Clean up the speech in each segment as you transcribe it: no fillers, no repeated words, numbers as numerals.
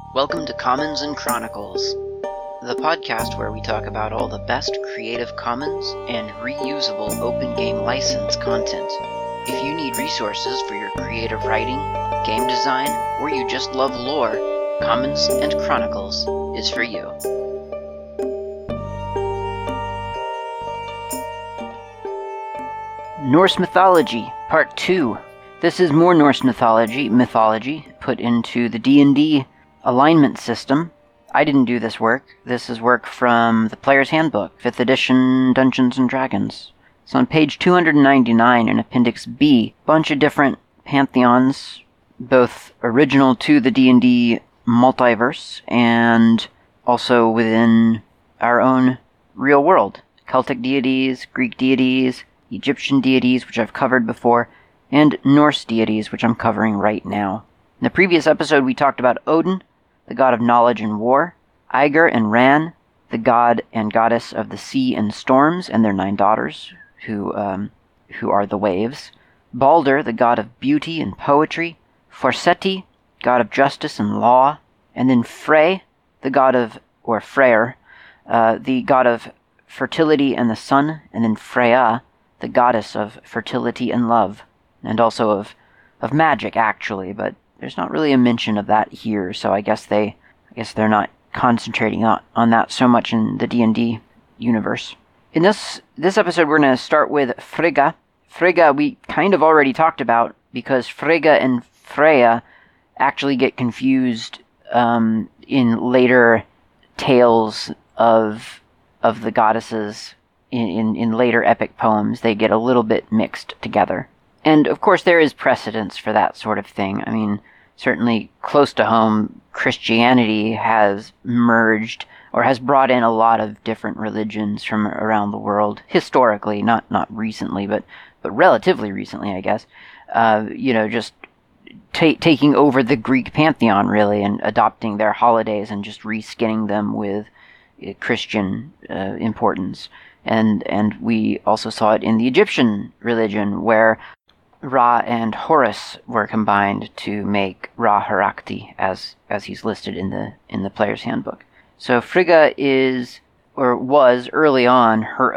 Welcome to Commons and Chronicles, the podcast where we talk about all the best Creative Commons and reusable open game license content. If you need resources for your creative writing, game design, or you just love lore, Commons and Chronicles is for you. Norse Mythology, Part 2. This is more Norse mythology put into the D&D alignment system. I didn't do this work. This is work from the Player's Handbook, 5th edition Dungeons & Dragons. It's on page 299 in Appendix B. Bunch of different pantheons, both original to the D&D multiverse and also within our own real world. Celtic deities, Greek deities, Egyptian deities, which I've covered before, and Norse deities, which I'm covering right now. In the previous episode, we talked about Odin, the god of knowledge and war, Iger and Ran, the god and goddess of the sea and storms, and their 9 daughters, who are the waves, Balder, the god of beauty and poetry, Forseti, god of justice and law, and then Frey, the god of, or Freyr, the god of fertility and the sun, and then Freya, the goddess of fertility and love, and also of magic, actually, but there's not really a mention of that here, so I guess they're not concentrating on that so much in the D&D universe. In this episode, we're going to start with Frigga. Frigga we kind of already talked about, because Frigga and Freya actually get confused in later tales of the goddesses. In later epic poems, they get a little bit mixed together. And, of course, there is precedence for that sort of thing. I mean, certainly close to home, Christianity has merged, or has brought in a lot of different religions from around the world, historically, not recently, but relatively recently, I guess. Just taking over the Greek pantheon, really, and adopting their holidays and just reskinning them with Christian importance. And we also saw it in the Egyptian religion, where Ra and Horus were combined to make Ra Harakti, as he's listed in the Player's Handbook. So Frigga is, or was early on, her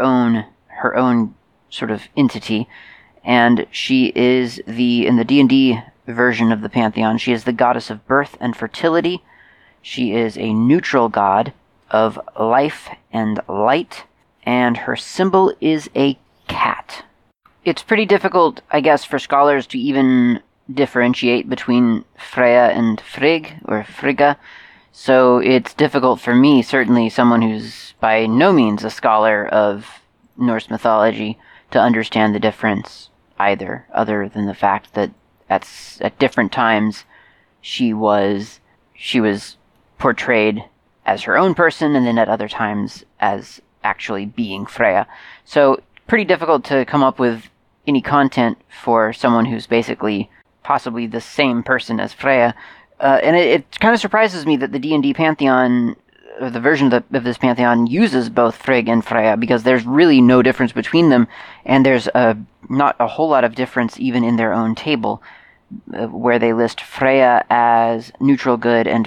own sort of entity, and she is in the D&D version of the pantheon, she is the goddess of birth and fertility. She is a neutral god of life and light, and her symbol is a cat. It's pretty difficult, I guess, for scholars to even differentiate between Freya and Frigg, or Frigga, so it's difficult for me, certainly someone who's by no means a scholar of Norse mythology, to understand the difference either, other than the fact that at different times she was portrayed as her own person, and then at other times as actually being Freya. So pretty difficult to come up with any content for someone who's basically possibly the same person as Freya. And it kind of surprises me that the D&D pantheon, or the version of this pantheon, uses both Frigg and Freya, because there's really no difference between them, and there's not a whole lot of difference even in their own table, where they list Freya as neutral good and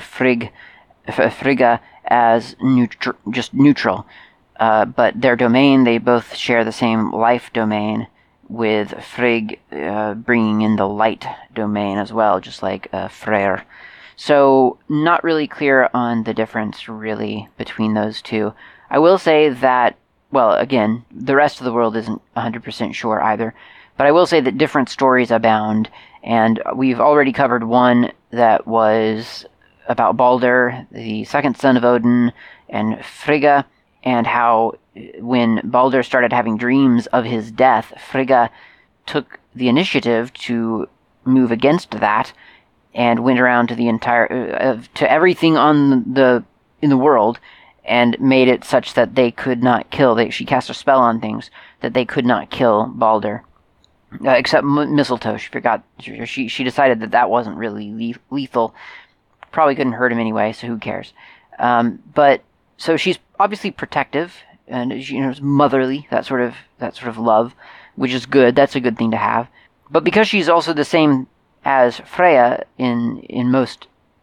Frigga as just neutral. But their domain, they both share the same life domain, with Frigg bringing in the light domain as well, just like Freyr. So, not really clear on the difference, really, between those two. I will say that, well, again, the rest of the world isn't 100% sure either, but I will say that different stories abound, and we've already covered one that was about Balder, the second son of Odin, and Frigga, and how when Balder started having dreams of his death, Frigga took the initiative to move against that and went around to the entire to everything in the world and made it such that they could not kill. She cast a spell on things that they could not kill Balder, except mistletoe. She forgot. She decided that wasn't really lethal. Probably couldn't hurt him anyway, so who cares? But so she's obviously protective, and motherly, that sort of love, which is good. That's a good thing to have. But because she's also the same as Freya in most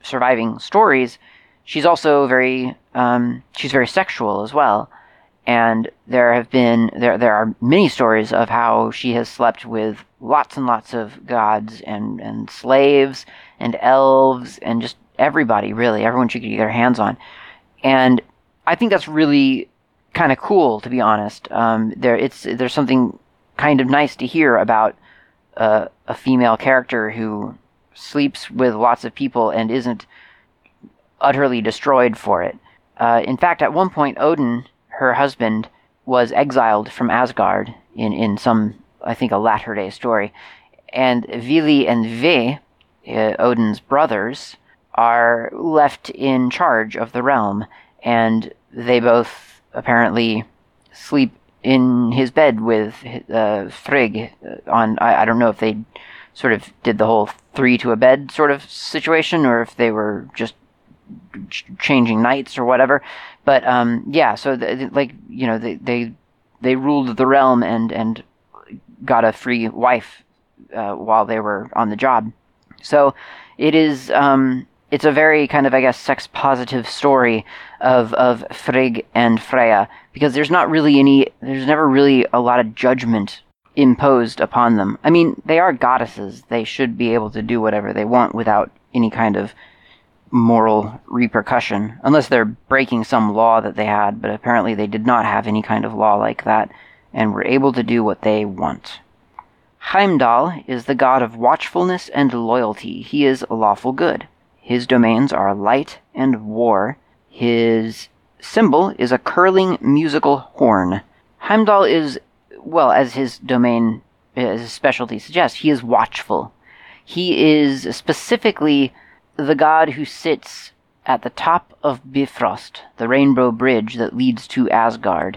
surviving stories, she's also she's very sexual as well. And there are many stories of how she has slept with lots and lots of gods and slaves and elves and just everybody, really, everyone she could get her hands on. And I think that's really kind of cool, to be honest. There's something kind of nice to hear about a female character who sleeps with lots of people and isn't utterly destroyed for it. In fact, at one point, Odin, her husband, was exiled from Asgard in some, I think, a latter-day story. And Vili and Ve, Odin's brothers, are left in charge of the realm, and they both apparently sleep in his bed with Frigg. I don't know if they sort of did the whole 3 to a bed sort of situation, or if they were just changing nights or whatever, but so they ruled the realm and got a free wife while they were on the job. So it is it's a very kind of, I guess, sex positive story of Frigg and Freya, because there's never really a lot of judgment imposed upon them. I mean, they are goddesses. They should be able to do whatever they want without any kind of moral repercussion, unless they're breaking some law that they had, but apparently they did not have any kind of law like that, and were able to do what they want. Heimdall is the god of watchfulness and loyalty. He is lawful good. His domains are light and war. His symbol is a curling musical horn. Heimdall is, well, as his domain, as his specialty suggests, he is watchful. He is specifically the god who sits at the top of Bifrost, the rainbow bridge that leads to Asgard,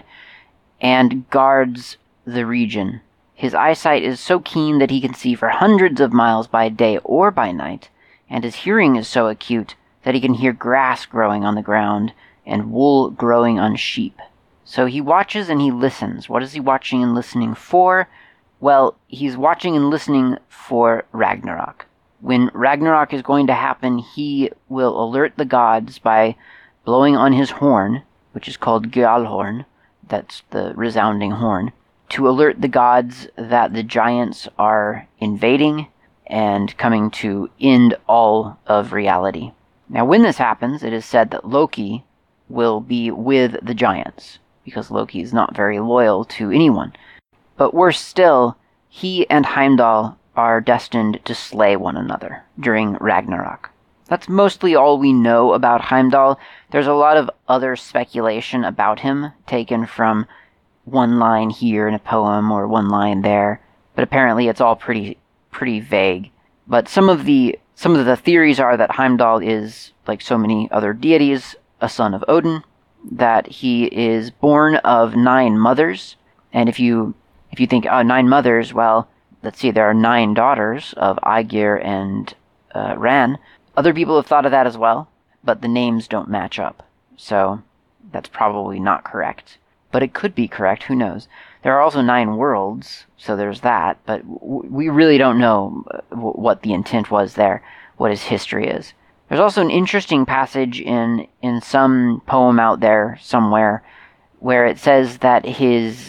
and guards the region. His eyesight is so keen that he can see for hundreds of miles by day or by night, and his hearing is so acute that he can hear grass growing on the ground and wool growing on sheep. So he watches and he listens. What is he watching and listening for? Well, he's watching and listening for Ragnarok. When Ragnarok is going to happen, he will alert the gods by blowing on his horn, which is called Gjalhorn, that's the resounding horn, to alert the gods that the giants are invading and coming to end all of reality. Now, when this happens, it is said that Loki will be with the giants, because Loki is not very loyal to anyone. But worse still, he and Heimdall are destined to slay one another during Ragnarok. That's mostly all we know about Heimdall. There's a lot of other speculation about him, taken from one line here in a poem or one line there, but apparently it's all pretty vague. But some of the theories are that Heimdall is, like so many other deities, a son of Odin, that he is born of 9 mothers, and if you think, 9 mothers, well, let's see, there are 9 daughters of Aegir and Ran. Other people have thought of that as well, but the names don't match up, so that's probably not correct. But it could be correct, who knows. There are also 9 worlds, so there's that, but we really don't know what the intent was there, what his history is. There's also an interesting passage in some poem out there somewhere where it says that his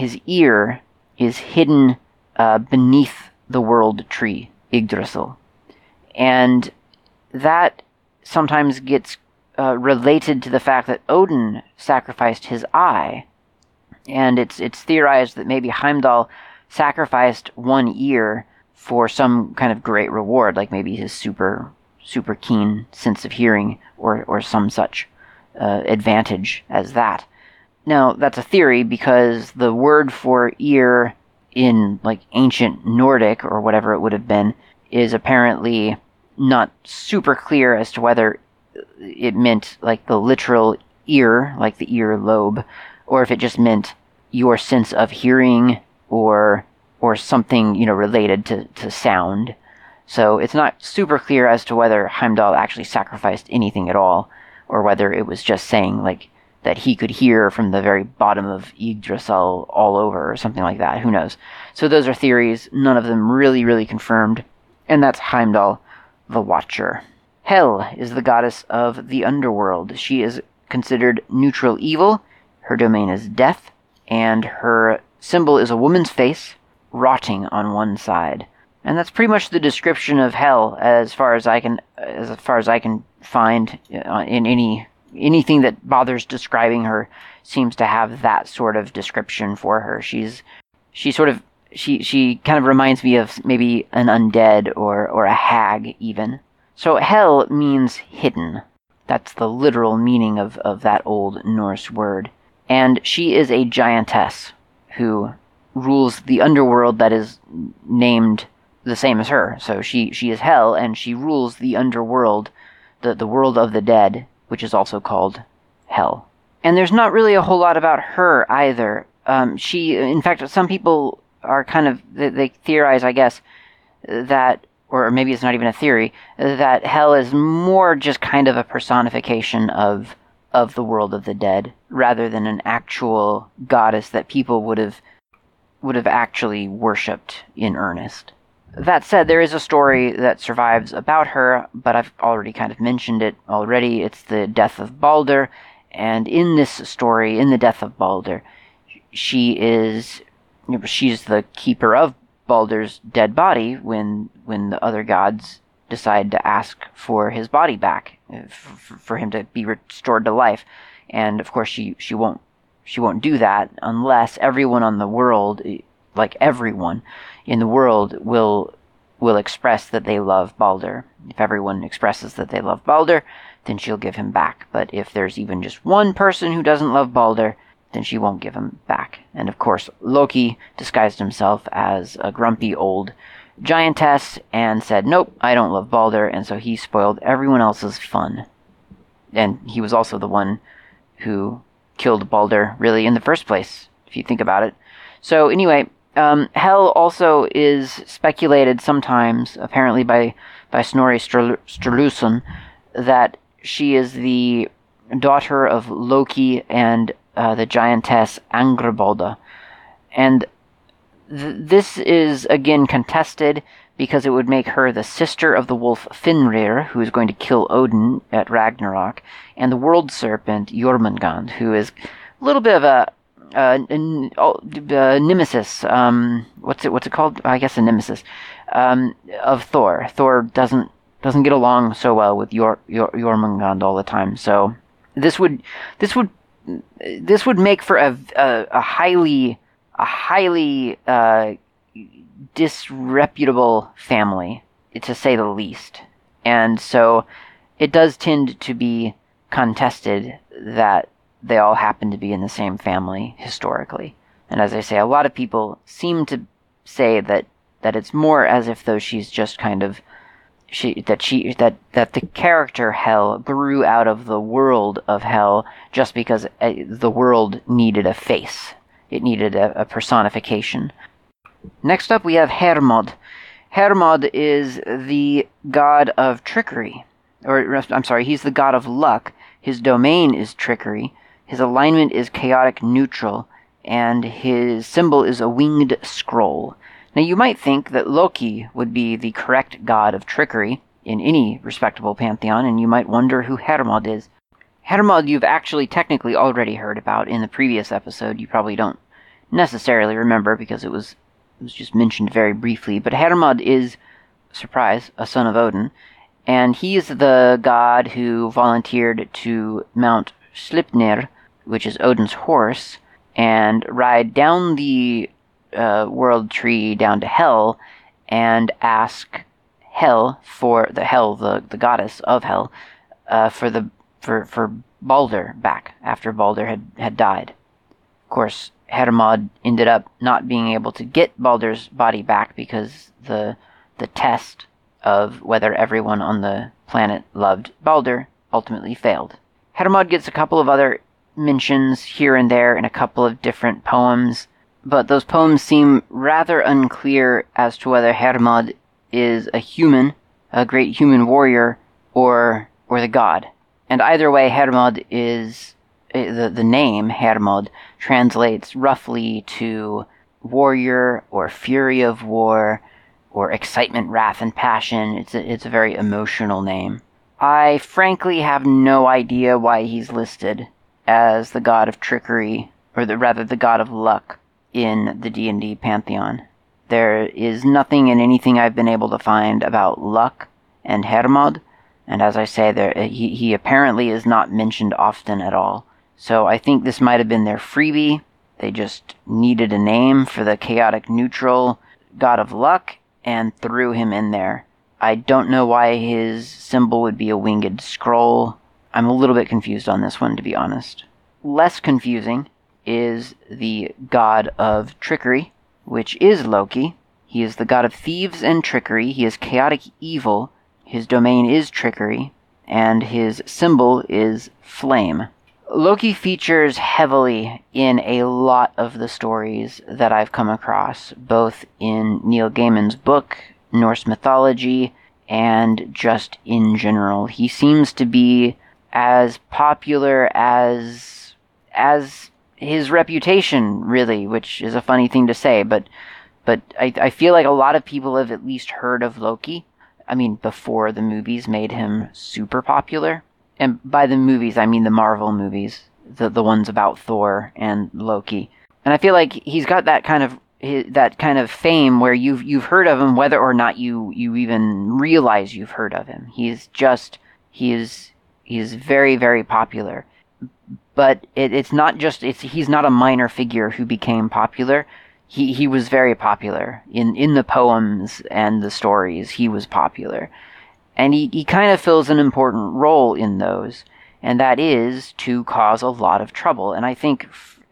ear is hidden beneath the world tree, Yggdrasil. And that sometimes gets related to the fact that Odin sacrificed his eye. And it's theorized that maybe Heimdall sacrificed one ear for some kind of great reward, like maybe his super keen sense of hearing or some such advantage as that. Now, that's a theory because the word for ear in like ancient Nordic or whatever it would have been is apparently not super clear as to whether it meant like the literal ear, like the ear lobe, or if it just meant your sense of hearing or something, related to sound. So it's not super clear as to whether Heimdall actually sacrificed anything at all, or whether it was just saying like that he could hear from the very bottom of Yggdrasil all over, or something like that. Who knows? So those are theories, none of them really confirmed, and that's Heimdall the Watcher. Hel is the goddess of the underworld. She is considered neutral evil. Her domain is death, and her symbol is a woman's face, rotting on one side. And that's pretty much the description of Hel as far as I can find in anything that bothers describing her seems to have that sort of description for her. She kind of reminds me of maybe an undead or a hag even. So Hel means hidden. That's the literal meaning of that old Norse word. And she is a giantess who rules the underworld that is named the same as her. So she is Hel, and she rules the underworld, the world of the dead, which is also called Hel. And there's not really a whole lot about her either. In fact, some people are they theorize, I guess, that, or maybe it's not even a theory, that Hel is more just kind of a personification of the world of the dead, rather than an actual goddess that people would have actually worshipped in earnest. That said, there is a story that survives about her, but I've already kind of mentioned it already. It's the death of Balder, and in this story, in the death of Balder, she's the keeper of Balder's dead body when the other gods decide to ask for his body back, for him to be restored to life. And of course she won't do that unless everyone in the world will express that they love Balder. If everyone expresses that they love Balder, then she'll give him back. But if there's even just one person who doesn't love Balder, then she won't give him back. And of course, Loki disguised himself as a grumpy old giantess and said, nope, I don't love Balder, and so he spoiled everyone else's fun. And he was also the one who killed Balder, really, in the first place, if you think about it. So anyway, Hel also is speculated sometimes, apparently by Snorri Sturluson, that she is the daughter of Loki and the giantess Angrboda. And this is again contested because it would make her the sister of the wolf Fenrir, who is going to kill Odin at Ragnarok, and the world serpent Jormungand, who is a little bit of a nemesis. What's it called? I guess a nemesis of Thor. Thor doesn't get along so well with Jormungand all the time. So this would make for a highly disreputable family, to say the least. And so it does tend to be contested that they all happen to be in the same family historically. And as I say, a lot of people seem to say that it's more as if though she's just kind of that the character Hel grew out of the world of Hel just because the world needed a face. It needed a personification. Next up we have Hermod. Hermod is the god of trickery. He's the god of luck. His domain is trickery. His alignment is chaotic neutral. And his symbol is a winged scroll. Now you might think that Loki would be the correct god of trickery in any respectable pantheon, and you might wonder who Hermod is. Hermod you've actually technically already heard about in the previous episode. You probably don't necessarily remember because it was just mentioned very briefly, but Hermod is, surprise, a son of Odin, and he is the god who volunteered to mount Sleipnir, which is Odin's horse, and ride down the world tree down to Hel and ask Hel for the goddess of Hel, for Balder back after Balder had died. Of course, Hermod ended up not being able to get Balder's body back because the test of whether everyone on the planet loved Balder ultimately failed. Hermod gets a couple of other mentions here and there in a couple of different poems, but those poems seem rather unclear as to whether Hermod is a human, a great human warrior, or the god. And either way, Hermod is... The name Hermod translates roughly to warrior or fury of war or excitement, wrath, and passion. It's a very emotional name. I frankly have no idea why he's listed as the god of trickery, or rather the god of luck in the D&D pantheon. There is nothing in anything I've been able to find about luck and Hermod, and as I say, he apparently is not mentioned often at all. So I think this might have been their freebie. They just needed a name for the chaotic neutral god of luck and threw him in there. I don't know why his symbol would be a winged scroll. I'm a little bit confused on this one, to be honest. Less confusing is the god of trickery, which is Loki. He is the god of thieves and trickery. He is chaotic evil. His domain is trickery, and his symbol is flame. Loki features heavily in a lot of the stories that I've come across, both in Neil Gaiman's book, Norse Mythology, and just in general. He seems to be as popular as his reputation, really, which is a funny thing to say, but I feel like a lot of people have at least heard of Loki. I mean, before the movies made him super popular. And by the movies, I mean the Marvel movies, the ones about Thor and Loki. And I feel like he's got that kind of fame where you've heard of him, whether or not you even realize you've heard of him. He is very, very popular. But he's not a minor figure who became popular. He was very popular in the poems and the stories. He was popular. And he kind of fills an important role in those, and that is to cause a lot of trouble. And I think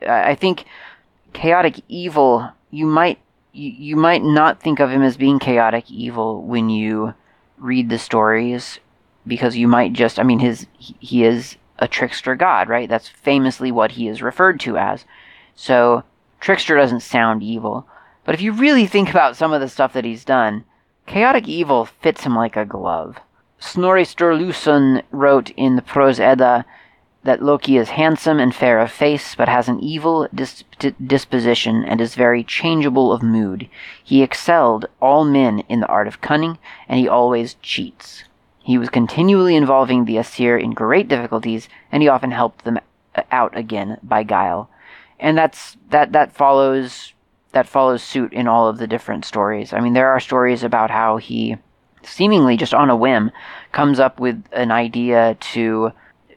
chaotic evil, you might not think of him as being chaotic evil when you read the stories, because you might just, he is a trickster god, right? That's famously what he is referred to as. So trickster doesn't sound evil, but if you really think about some of the stuff that he's done, chaotic evil fits him like a glove. Snorri Sturluson wrote in the Prose Edda that Loki is handsome and fair of face, but has an evil disposition and is very changeable of mood. He excelled all men in the art of cunning, and he always cheats. He was continually involving the Aesir in great difficulties, and he often helped them out again by guile. And that follows suit in all of the different stories. I mean, there are stories about how he, seemingly just on a whim, comes up with an idea to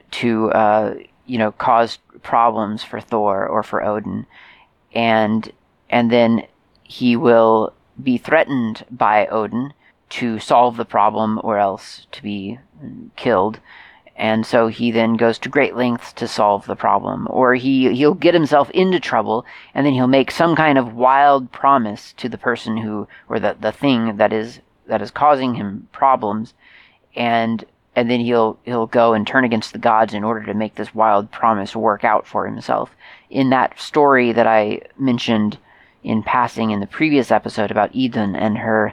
cause problems for Thor or for Odin, and then he will be threatened by Odin to solve the problem or else to be killed. And so he then goes to great lengths to solve the problem. Or he'll get himself into trouble, and then he'll make some kind of wild promise to the person who, or the thing that is causing him problems, and then he'll go and turn against the gods in order to make this wild promise work out for himself. In that story that I mentioned in passing in the previous episode about Idun and her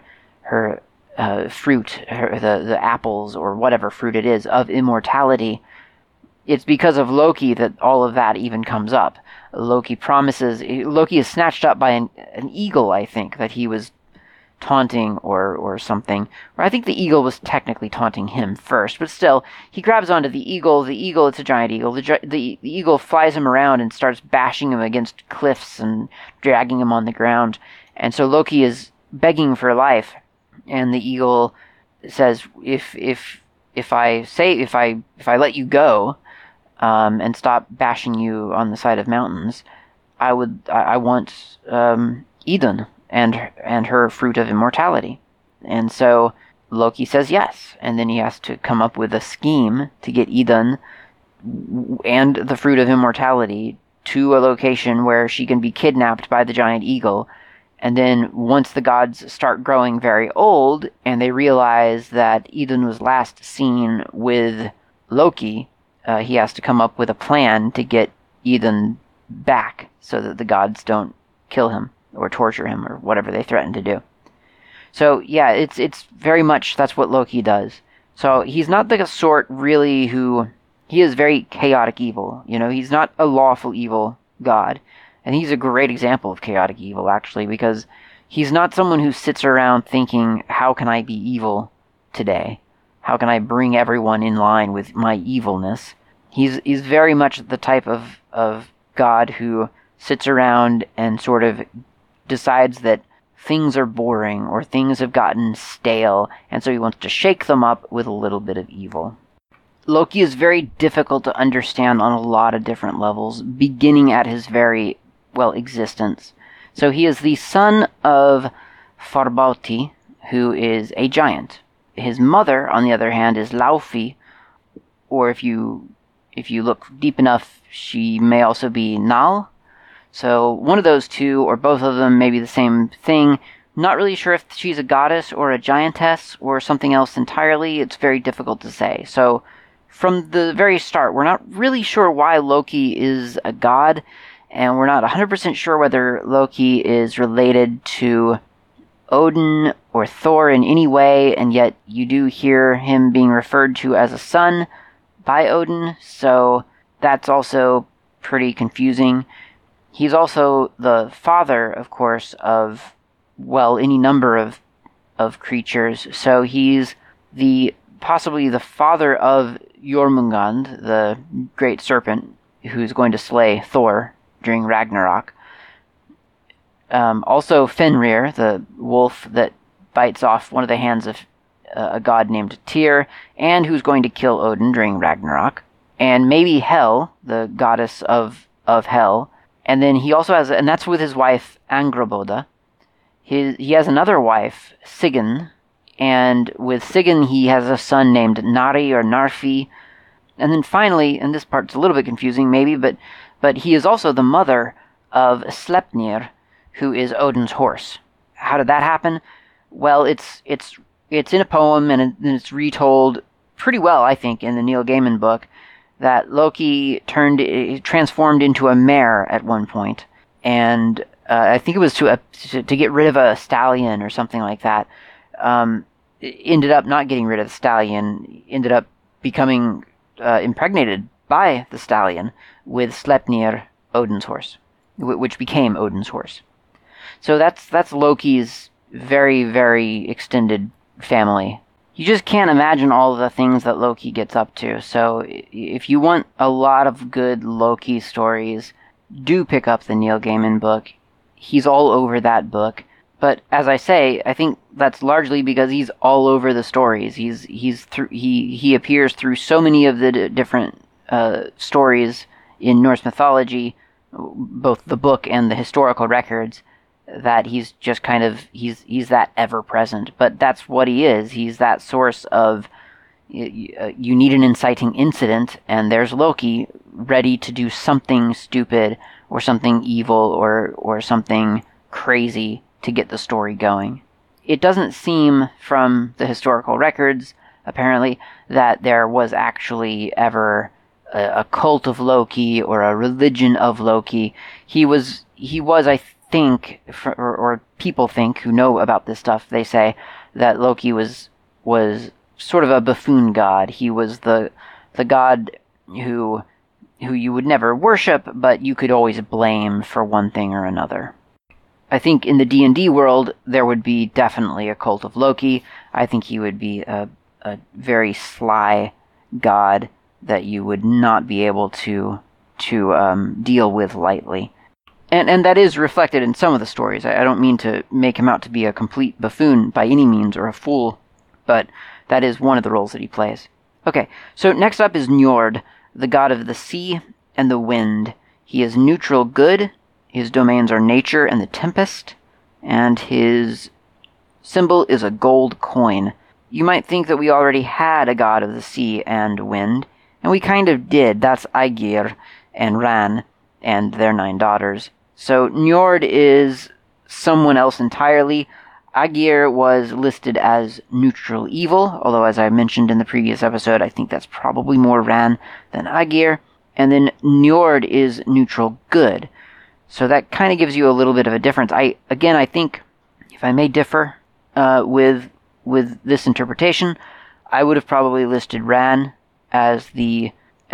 fruit, the apples, or whatever fruit it is, of immortality, it's because of Loki that all of that even comes up. Loki is snatched up by an eagle, I think, that he was taunting or something. Or I think the eagle was technically taunting him first, but still, he grabs onto the eagle. The eagle, it's a giant eagle. The eagle flies him around and starts bashing him against cliffs and dragging him on the ground. And so Loki is begging for life. And the eagle says, if I let you go, and stop bashing you on the side of mountains, I want Idun and her fruit of immortality. And so Loki says yes, and then he has to come up with a scheme to get Idun and the fruit of immortality to a location where she can be kidnapped by the giant eagle. And then once the gods start growing very old and they realize that Idun was last seen with Loki, he has to come up with a plan to get Idun back so that the gods don't kill him or torture him or whatever they threaten to do. So yeah, it's very much that's what Loki does. So he's not the sort really he is very chaotic evil. He's not a lawful evil god. And he's a great example of chaotic evil, actually, because he's not someone who sits around thinking, how can I be evil today? How can I bring everyone in line with my evilness? He's very much the type of god who sits around and sort of decides that things are boring or things have gotten stale, and so he wants to shake them up with a little bit of evil. Loki is very difficult to understand on a lot of different levels, beginning at his very, existence. So he is the son of Farbauti, who is a giant. His mother, on the other hand, is Laufey, or if you look deep enough, she may also be Nal. So one of those two, or both of them, may be the same thing. Not really sure if she's a goddess or a giantess or something else entirely. It's very difficult to say. So from the very start, we're not really sure why Loki is a god, and we're not 100% sure whether Loki is related to Odin or Thor in any way, and yet you do hear him being referred to as a son by Odin, so that's also pretty confusing. He's also the father, of course, of, any number of creatures, so he's possibly the father of Jormungand, the great serpent who's going to slay Thor during Ragnarok. Also Fenrir, the wolf that bites off one of the hands of a god named Tyr, and who's going to kill Odin during Ragnarok. And maybe Hel, the goddess of Hel. And then he also has, and that's with his wife Angrboda. He has another wife, Sigyn, and with Sigyn he has a son named Nari or Narfi. And then finally, and this part's a little bit confusing maybe, but he is also the mother of Sleipnir, who is Odin's horse. How did that happen? Well, it's in a poem, and it's retold pretty well, I think, in the Neil Gaiman book, that Loki transformed into a mare at one point, and I think it was to get rid of a stallion or something like that. Ended up not getting rid of the stallion, ended up becoming impregnated by the stallion with Sleipnir, Odin's horse, which became Odin's horse. So that's Loki's very, very extended family. You just can't imagine all the things that Loki gets up to. So if you want a lot of good Loki stories, do pick up the Neil Gaiman book. He's all over that book. But as I say, I think that's largely because he's all over the stories. He appears through so many of the different stories in Norse mythology, both the book and the historical records, that he's just kind of, he's that ever-present. But that's what he is. He's that source of, you need an inciting incident, and there's Loki ready to do something stupid, or something evil, or something crazy to get the story going. It doesn't seem from the historical records, apparently, that there was actually ever a cult of Loki or a religion of Loki. He was, I think, or people think who know about this stuff, they say that Loki was sort of a buffoon god. He was the god who you would never worship, but you could always blame for one thing or another. I think in the D&D world, there would be definitely a cult of Loki. I think he would be a very sly god that you would not be able to deal with lightly. And that is reflected in some of the stories. I don't mean to make him out to be a complete buffoon by any means, or a fool, but that is one of the roles that he plays. Okay, so next up is Njord, the god of the sea and the wind. He is neutral good. His domains are nature and the tempest, and his symbol is a gold coin. You might think that we already had a god of the sea and wind, and we kind of did. That's Aegir and Ran and their 9 daughters. So Njord is someone else entirely. Aegir was listed as neutral evil, although as I mentioned in the previous episode, I think that's probably more Ran than Aegir. And then Njord is neutral good. So that kind of gives you a little bit of a difference. I think, if I may differ with this interpretation, I would have probably listed Ran as the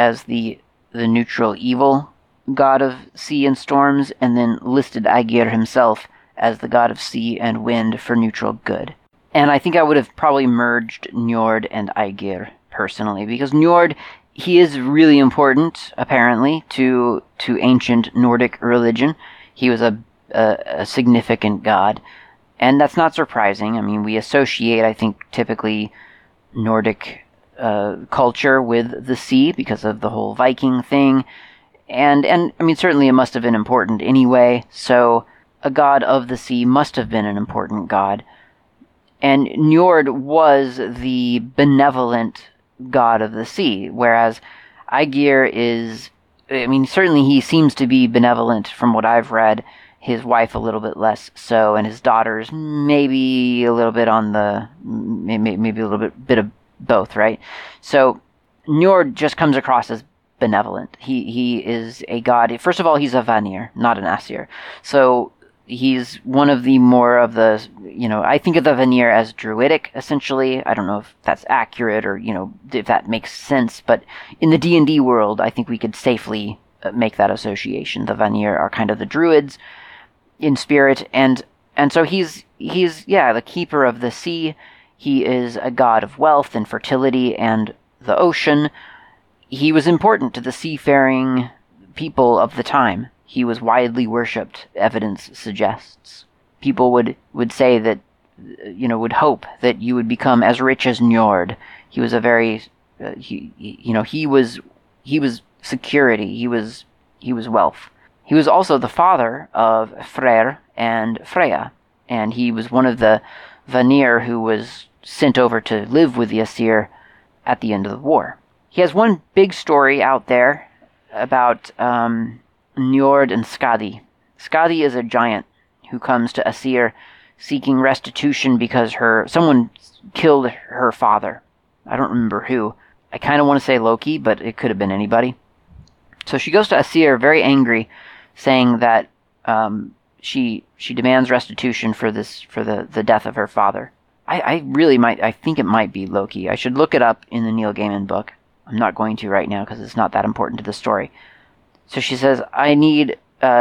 neutral evil god of sea and storms, and then listed Aegir himself as the god of sea and wind for neutral good. And I think I would have probably merged Njord and Aegir personally, because Njord, he is really important, apparently, to ancient Nordic religion. He was a significant god. And that's not surprising. I mean, we associate, I think, typically Nordic culture with the sea because of the whole Viking thing. And I mean, certainly it must have been important anyway, so a god of the sea must have been an important god. And Njord was the benevolent god of the sea, whereas Aegir is, I mean, certainly he seems to be benevolent from what I've read, his wife a little bit less so, and his daughters maybe a little bit on the, maybe a little bit of both, right? So Njord just comes across as benevolent. He is a god. First of all, he's a Vanir, not an Aesir. So he's one of the more of the, I think of the Vanir as druidic, essentially. I don't know if that's accurate or, if that makes sense, but in the D&D world, I think we could safely make that association. The Vanir are kind of the druids in spirit, and so he's the keeper of the sea. He is a god of wealth and fertility and the ocean. He was important to the seafaring people of the time. He was widely worshipped, evidence suggests. People would say that, would hope that you would become as rich as Njord. He was a very, he was security. He was wealth. He was also the father of Freyr and Freya, and he was one of the Vanir who was sent over to live with the Aesir at the end of the war. He has one big story out there about Njord and Skadi. Skadi is a giant who comes to Aesir seeking restitution because someone killed her father. I don't remember who. I kind of want to say Loki, but it could have been anybody. So she goes to Aesir very angry, saying that she demands restitution for the death of her father. I think it might be Loki. I should look it up in the Neil Gaiman book. I'm not going to right now because it's not that important to the story. So she says, I need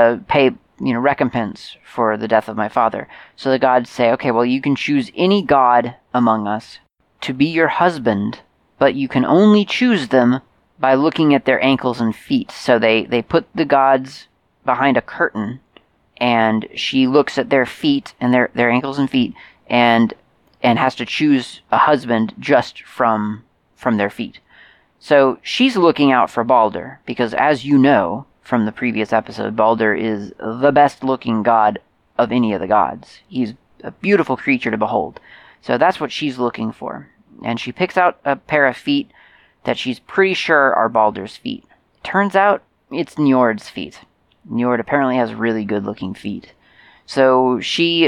recompense for the death of my father. So the gods say, okay, well, you can choose any god among us to be your husband, but you can only choose them by looking at their ankles and feet. So they put the gods behind a curtain, and she looks at their feet and their ankles and feet, and has to choose a husband just from their feet. So she's looking out for Balder, because as you know from the previous episode, Balder is the best looking god of any of the gods. He's a beautiful creature to behold. So that's what she's looking for. And she picks out a pair of feet that she's pretty sure are Balder's feet. Turns out it's Njord's feet. Njord apparently has really good looking feet. So she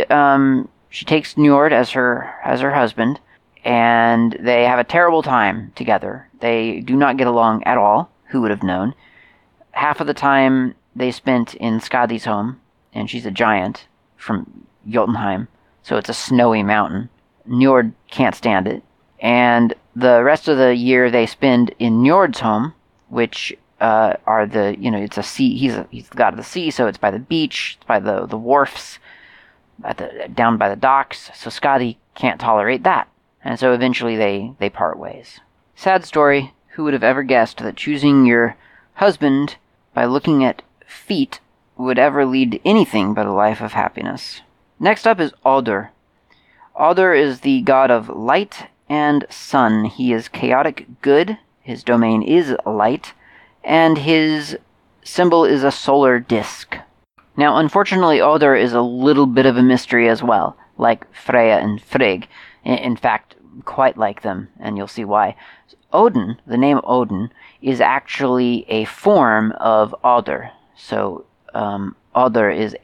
takes Njord as her husband, and they have a terrible time together. They do not get along at all. Who would have known? Half of the time they spent in Skadi's home, and she's a giant from Jotunheim, so it's a snowy mountain. Njord can't stand it. And the rest of the year they spend in Njord's home, which are the, it's a sea, he's the god of the sea, so it's by the beach, it's by the wharfs, down by the docks, so Skadi can't tolerate that. And so eventually they part ways. Sad story. Who would have ever guessed that choosing your husband by looking at feet would ever lead to anything but a life of happiness? Next up is Odur. Odur is the god of light and sun. He is chaotic good. His domain is light, and his symbol is a solar disk. Now, unfortunately, Odur is a little bit of a mystery as well, like Freya and Frigg. In fact, quite like them, and you'll see why. Odin, the name Odin, is actually a form of Odur. So, Odur is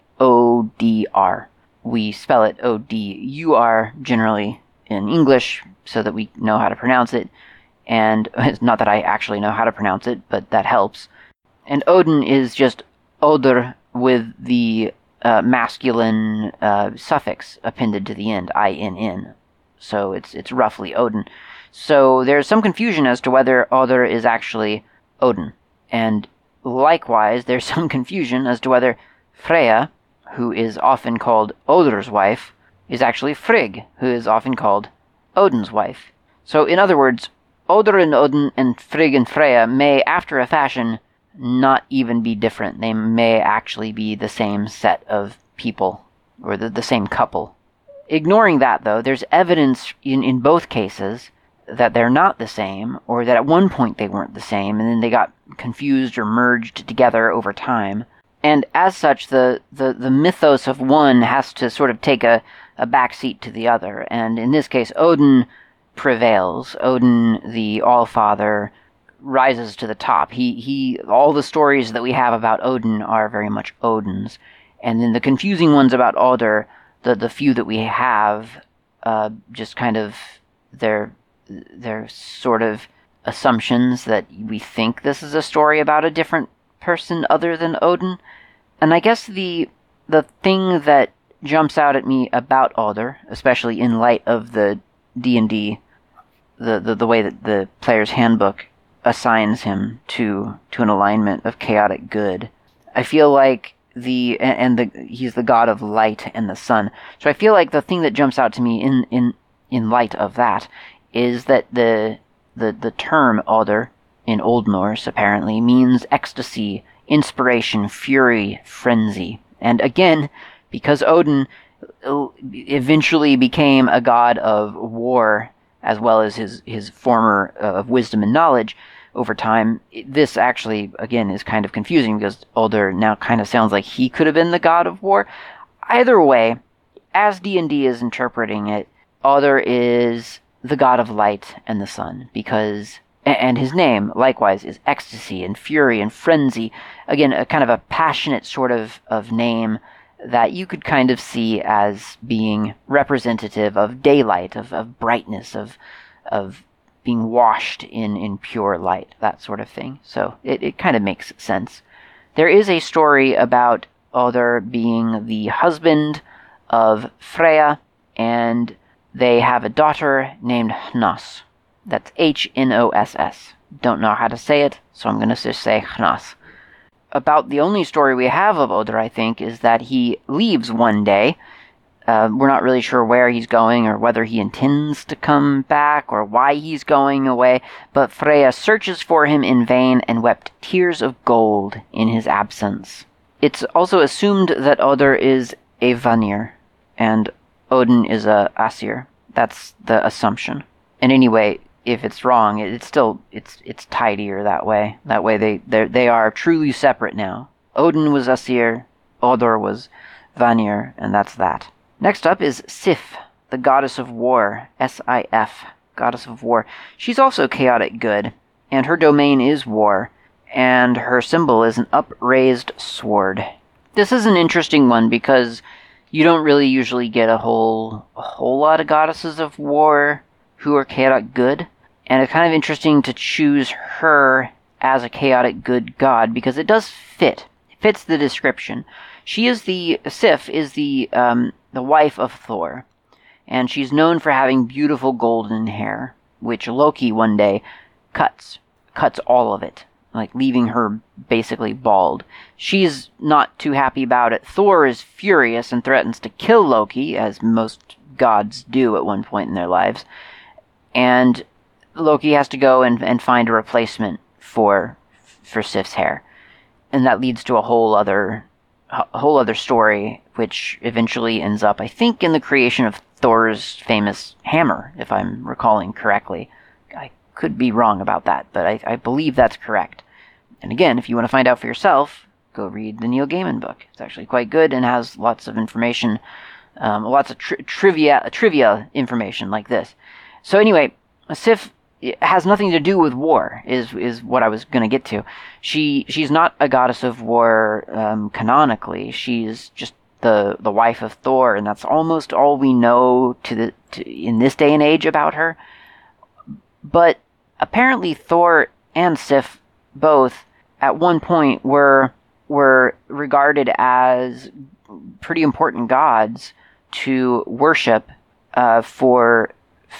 O-D-R. We spell it O-D-U-R generally in English so that we know how to pronounce it. And it's not that I actually know how to pronounce it, but that helps. And Odin is just Odur with the masculine suffix appended to the end, I-N-N. So it's roughly Odin. So there's some confusion as to whether Odur is actually Odin. And likewise, there's some confusion as to whether Freya, who is often called Odur's wife, is actually Frigg, who is often called Odin's wife. So in other words, Odr and Odin and Frigg and Freya may, after a fashion, not even be different. They may actually be the same set of people, or the same couple. Ignoring that, though, there's evidence in both cases that they're not the same, or that at one point they weren't the same, and then they got confused or merged together over time. And as such, the mythos of one has to sort of take a backseat to the other. And in this case, Odin prevails. Odin, the All-Father, rises to the top. All the stories that we have about Odin are very much Odin's. And then the confusing ones about Odr, the few that we have, just kind of they're sort of assumptions that we think this is a story about a different person other than Odin. And I guess the thing that jumps out at me about Odr, especially in light of the D&D, the way that the player's handbook assigns him to an alignment of chaotic good, I feel like he's the god of light and the sun. So I feel like the thing that jumps out to me in light of that is that the term Odr in Old Norse apparently means ecstasy, inspiration, fury, frenzy. And again, because Odin eventually became a god of war as well as his former of wisdom and knowledge over time, this actually, again, is kind of confusing because Odr now kind of sounds like he could have been the god of war. Either way, as D&D is interpreting it, Odr is the god of light and the sun, and his name, likewise, is ecstasy and fury and frenzy. Again, a kind of a passionate sort of name that you could kind of see as being representative of daylight, of brightness, of being washed in pure light, that sort of thing. So it kind of makes sense. There is a story about Odr being the husband of Freya, and they have a daughter named Hnoss. That's Hnoss. Don't know how to say it, so I'm going to just say Hnoss. About the only story we have of Odr, I think, is that he leaves one day. We're not really sure where he's going or whether he intends to come back or why he's going away, but Freya searches for him in vain and wept tears of gold in his absence. It's also assumed that Odr is a Vanir, and Odin is a Asir. That's the assumption. And anyway, if it's wrong, it's tidier that way. That way they are truly separate now. Odin was Asir, Odr was Vanir, and that's that. Next up is Sif, the goddess of war, S-I-F, goddess of war. She's also chaotic good, and her domain is war, and her symbol is an upraised sword. This is an interesting one because you don't really usually get a whole lot of goddesses of war who are chaotic good, and it's kind of interesting to choose her as a chaotic good god because it does fit. It fits the description. Sif is the wife of Thor, and she's known for having beautiful golden hair, which Loki one day cuts all of it, like leaving her basically bald. She's not too happy about it. Thor is furious and threatens to kill Loki, as most gods do at one point in their lives, and Loki has to go and find a replacement for Sif's hair, and that leads to a whole other story, which eventually ends up, I think, in the creation of Thor's famous hammer, if I'm recalling correctly. I could be wrong about that, but I believe that's correct. And again, if you want to find out for yourself, go read the Neil Gaiman book. It's actually quite good and has lots of information, lots of trivia information like this. So anyway, Sif has nothing to do with war, is what I was going to get to. She's not a goddess of war canonically. She's just the wife of Thor, and that's almost all we know in this day and age about her. But apparently Thor and Sif both, at one point, were regarded as pretty important gods to worship for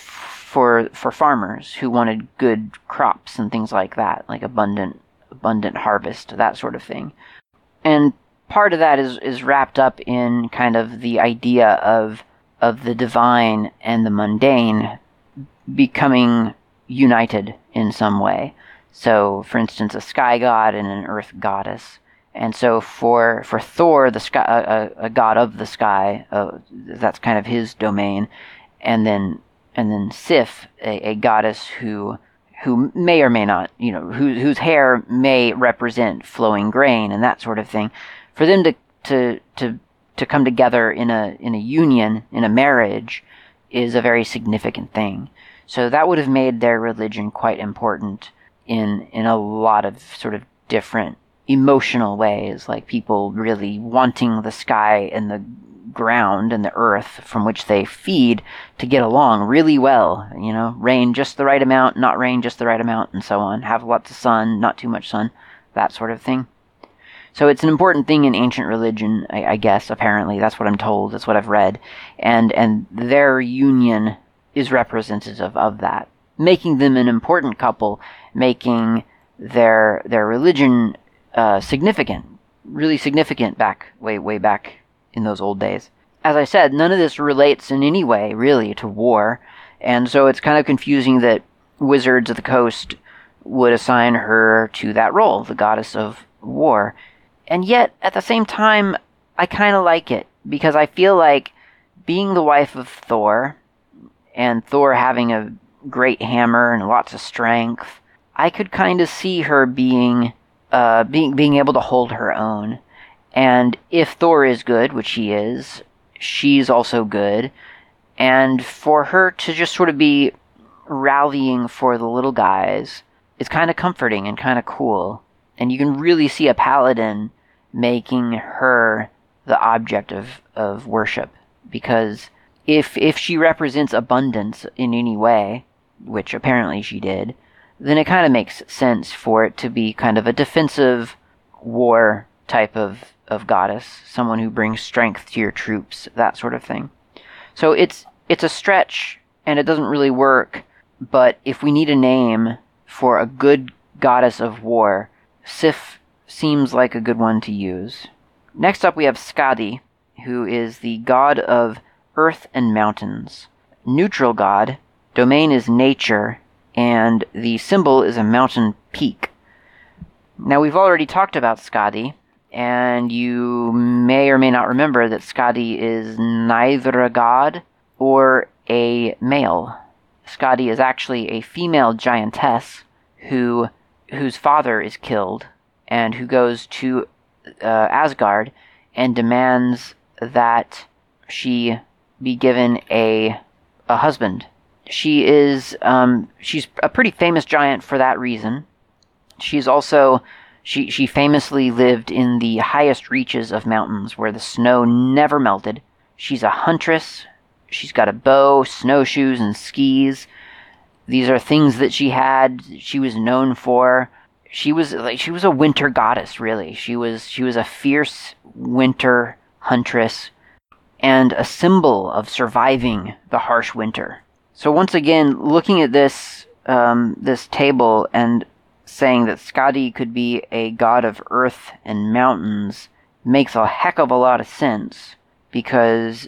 farmers who wanted good crops and things like that, like abundant harvest, that sort of thing. And part of that is wrapped up in kind of the idea of of the divine and the mundane becoming united in some way. So, for instance, a sky god and an earth goddess. And so for Thor, the sky, a god of the sky, that's kind of his domain, and then Sif, a goddess who may or may not, whose hair may represent flowing grain and that sort of thing. For them to come together in a union, in a marriage, is a very significant thing. So that would have made their religion quite important in a lot of sort of different emotional ways, like people really wanting the sky and the ground and the earth from which they feed to get along really well, rain just the right amount, not rain just the right amount, and so on, have lots of sun, not too much sun, that sort of thing. So it's an important thing in ancient religion, I guess, apparently. That's what I'm told, that's what I've read, and their union is representative of that, making them an important couple, making their religion significant, really significant way back in those old days. As I said, none of this relates in any way, really, to war, and so it's kind of confusing that Wizards of the Coast would assign her to that role, the goddess of war. And yet, at the same time, I kind of like it, because I feel like being the wife of Thor, and Thor having a great hammer and lots of strength, I could kind of see her being able to hold her own. And if Thor is good, which he is, she's also good. And for her to just sort of be rallying for the little guys is kind of comforting and kind of cool. And you can really see a paladin making her the object of worship. Because if she represents abundance in any way, which apparently she did, then it kind of makes sense for it to be kind of a defensive war type of goddess, someone who brings strength to your troops, that sort of thing. So it's a stretch, and it doesn't really work, but if we need a name for a good goddess of war, Sif seems like a good one to use. Next up we have Skadi, who is the god of earth and mountains. Neutral god, domain is nature, and the symbol is a mountain peak. Now, we've already talked about Skadi, and you may or may not remember that Skadi is neither a god or a male. Skadi is actually a female giantess whose father is killed, and who goes to Asgard and demands that she be given a husband. She's a pretty famous giant for that reason. She's also, she famously lived in the highest reaches of mountains where the snow never melted. She's a huntress. She's got a bow, snowshoes, and skis. These are things that she was known for. She was a winter goddess, really. She was a fierce winter huntress and a symbol of surviving the harsh winter. So once again, looking at this table and saying that Skadi could be a god of earth and mountains makes a heck of a lot of sense, because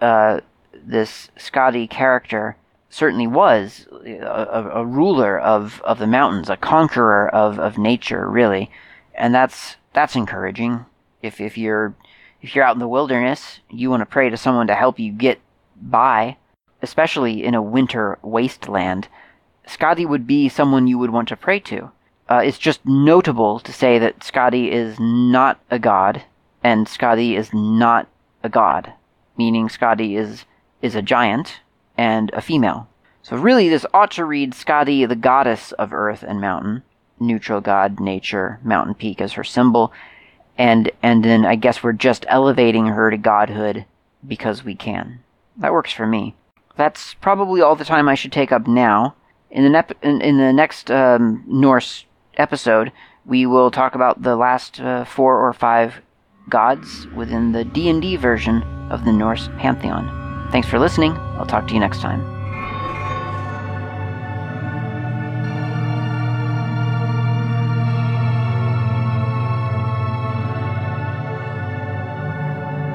this Skadi character certainly was a ruler of the mountains, a conqueror of nature, really, and that's encouraging. If you're out in the wilderness, you want to pray to someone to help you get by, especially in a winter wasteland. Skadi would be someone you would want to pray to. It's just notable to say that Skadi is not a god, and Skadi is not a god, meaning Skadi is a giant and a female. So really, this ought to read Skadi, the goddess of earth and mountain, neutral god, nature, mountain peak as her symbol, and then I guess we're just elevating her to godhood because we can. That works for me. That's probably all the time I should take up now. In the next Norse episode, we will talk about the last 4 or 5 gods within the D&D version of the Norse pantheon. Thanks for listening. I'll talk to you next time.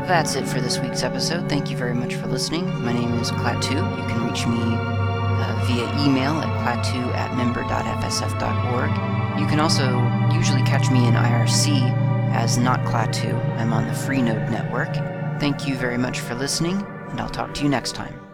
That's it for this week's episode. Thank you very much for listening. My name is Klaatu. You can reach me via email at klaatu@member.fsf.org. You can also usually catch me in IRC as Not Klaatu. I'm on the Freenode network. Thank you very much for listening, and I'll talk to you next time.